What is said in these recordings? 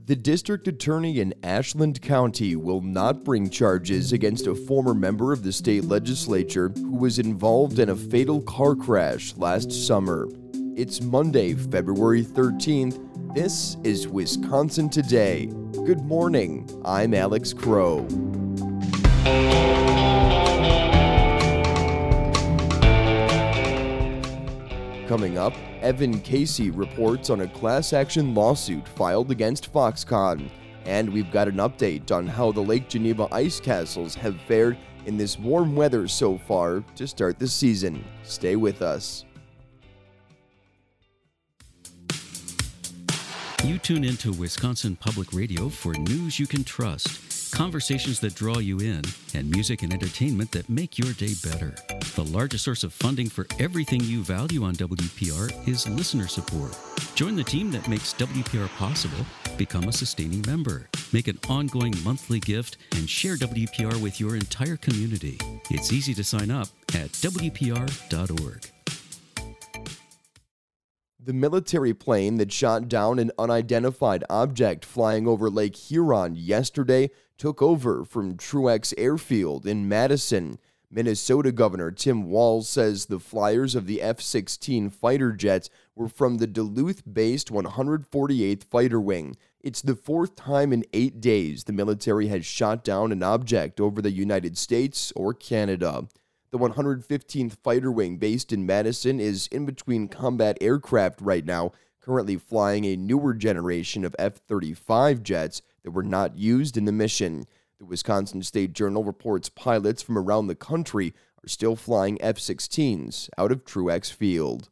The district attorney in Ashland County will not bring charges against a former member of the state legislature who was involved in a fatal car crash last summer. It's Monday, February 13th. This is Wisconsin Today. Good morning. I'm Alex Crow. Coming up, Evan Casey reports on a class action lawsuit filed against Foxconn. And we've got an update on how the Lake Geneva ice castles have fared in this warm weather so far to start the season. Stay with us. You tune into Wisconsin Public Radio for news you can trust, conversations that draw you in, and music and entertainment that make your day better. The largest source of funding for everything you value on WPR is listener support. Join the team that makes WPR possible. Become a sustaining member. Make an ongoing monthly gift and share WPR with your entire community. It's easy to sign up at WPR.org. The military plane that shot down an unidentified object flying over Lake Huron yesterday took over from Truex Airfield in Madison. Minnesota Governor Tim Walz says the flyers of the F-16 fighter jets were from the Duluth-based 148th Fighter Wing. It's the fourth time in 8 days the military has shot down an object over the United States or Canada. The 115th Fighter Wing based in Madison is in between combat aircraft right now, currently flying a newer generation of F-35 jets that were not used in the mission. The Wisconsin State Journal reports pilots from around the country are still flying F-16s out of Truex Field.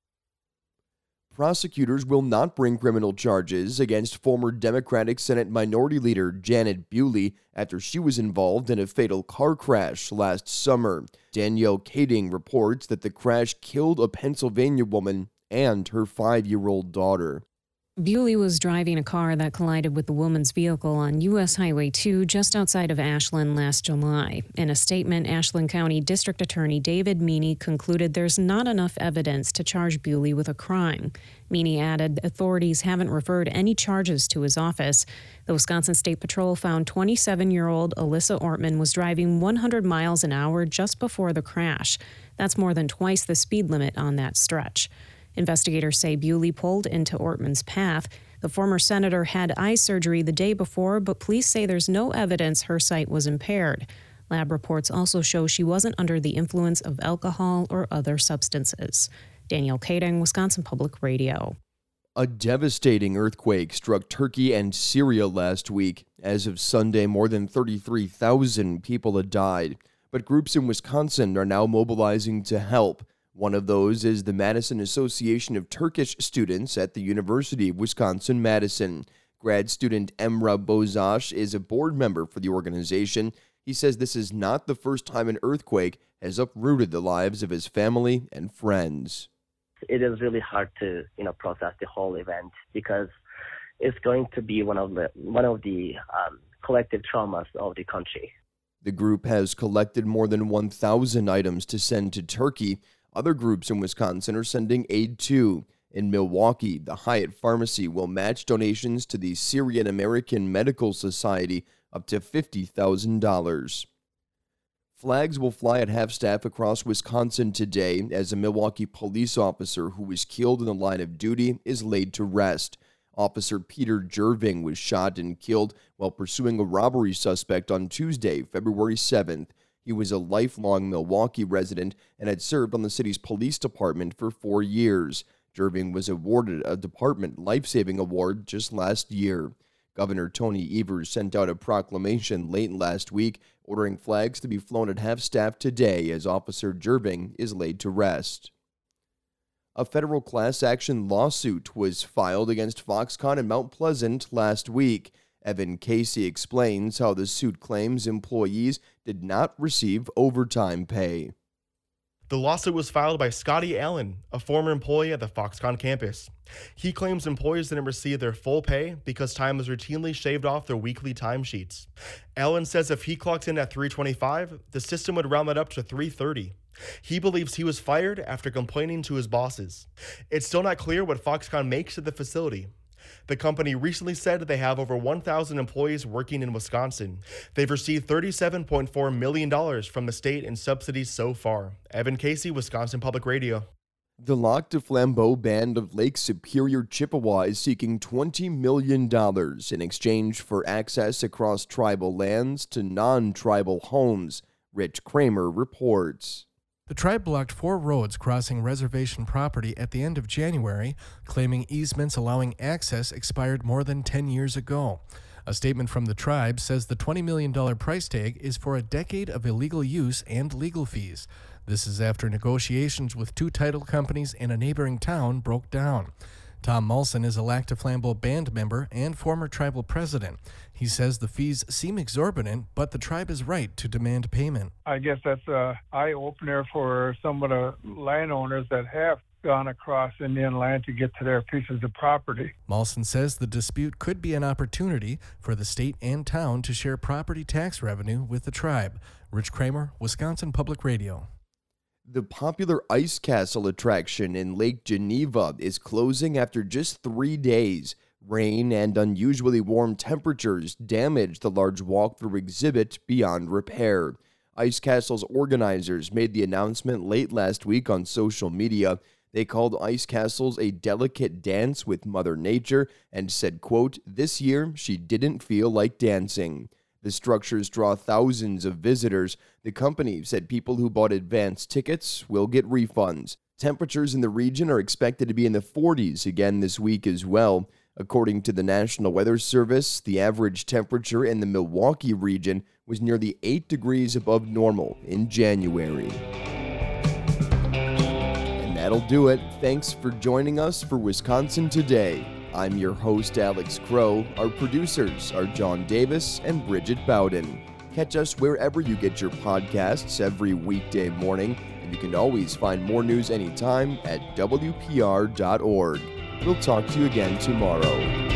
Prosecutors will not bring criminal charges against former Democratic Senate Minority Leader Janet Bewley after she was involved in a fatal car crash last summer. Danielle Kading reports that the crash killed a Pennsylvania woman and her 5-year-old daughter. Bewley was driving a car that collided with the woman's vehicle on U.S. Highway 2 just outside of Ashland last July. In a statement, Ashland County District Attorney David Meany concluded there's not enough evidence to charge Bewley with a crime. Meany added authorities haven't referred any charges to his office. The Wisconsin State Patrol found 27-year-old Alyssa Ortman was driving 100 miles an hour just before the crash. That's more than twice the speed limit on that stretch. Investigators say Bewley pulled into Ortman's path. The former senator had eye surgery the day before, but police say there's no evidence her sight was impaired. Lab reports also show she wasn't under the influence of alcohol or other substances. Danielle Kading, Wisconsin Public Radio. A devastating earthquake struck Turkey and Syria last week. As of Sunday, more than 33,000 people had died. But groups in Wisconsin are now mobilizing to help. One of those is the Madison Association of Turkish Students at the University of Wisconsin-Madison. Grad student Emre Bozash is a board member for the organization. He says this is not the first time an earthquake has uprooted the lives of his family and friends. It is really hard to, process the whole event because it's going to be one of the collective traumas of the country. The group has collected more than 1,000 items to send to Turkey. Other groups in Wisconsin are sending aid too. In Milwaukee, the Hyatt Pharmacy will match donations to the Syrian American Medical Society up to $50,000. Flags will fly at half-staff across Wisconsin today as a Milwaukee police officer who was killed in the line of duty is laid to rest. Officer Peter Jerving was shot and killed while pursuing a robbery suspect on Tuesday, February 7th. He was a lifelong Milwaukee resident and had served on the city's police department for 4 years. Jerving was awarded a Department Life-Saving Award just last year. Governor Tony Evers sent out a proclamation late last week ordering flags to be flown at half-staff today as Officer Jerving is laid to rest. A federal class action lawsuit was filed against Foxconn in Mount Pleasant last week. Evan Casey explains how the suit claims employees did not receive overtime pay. The lawsuit was filed by Scotty Allen, a former employee at the Foxconn campus. He claims employees didn't receive their full pay because time was routinely shaved off their weekly timesheets. Allen says if he clocked in at 3:25, the system would round that up to 3:30. He believes he was fired after complaining to his bosses. It's still not clear what Foxconn makes of the facility. The company recently said they have over 1,000 employees working in Wisconsin. They've received $37.4 million from the state in subsidies so far. Evan Casey, Wisconsin Public Radio. The Lac du Flambeau Band of Lake Superior, Chippewa is seeking $20 million in exchange for access across tribal lands to non-tribal homes, Rich Kramer reports. The tribe blocked 4 roads crossing reservation property at the end of January, claiming easements allowing access expired more than 10 years ago. A statement from the tribe says the $20 million price tag is for a decade of illegal use and legal fees. This is after negotiations with 2 title companies in a neighboring town broke down. Tom Mulson is a Lac du Flambeau band member and former tribal president. He says the fees seem exorbitant, but the tribe is right to demand payment. I guess that's an eye-opener for some of the landowners that have gone across Indian land to get to their pieces of property. Mulson says the dispute could be an opportunity for the state and town to share property tax revenue with the tribe. Rich Kramer, Wisconsin Public Radio. The popular Ice Castle attraction in Lake Geneva is closing after just 3 days. Rain and unusually warm temperatures damaged the large walkthrough exhibit beyond repair. Ice Castle's organizers made the announcement late last week on social media. They called Ice Castles a delicate dance with Mother Nature and said, quote, "This year she didn't feel like dancing." The structures draw thousands of visitors. The company said people who bought advance tickets will get refunds. Temperatures in the region are expected to be in the 40s again this week as well. According to the National Weather Service, the average temperature in the Milwaukee region was nearly 8 degrees above normal in January. And that'll do it. Thanks for joining us for Wisconsin Today. I'm your host, Alex Crow. Our producers are John Davis and Bridget Bowden. Catch us wherever you get your podcasts every weekday morning, and you can always find more news anytime at WPR.org. We'll talk to you again tomorrow.